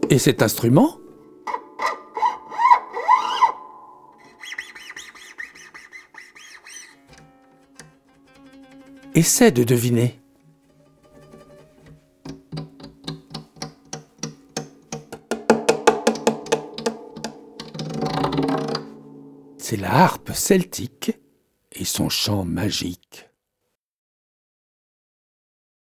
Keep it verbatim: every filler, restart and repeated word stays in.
Et cet instrument? Essaie de deviner. C'est la harpe celtique et son chant magique.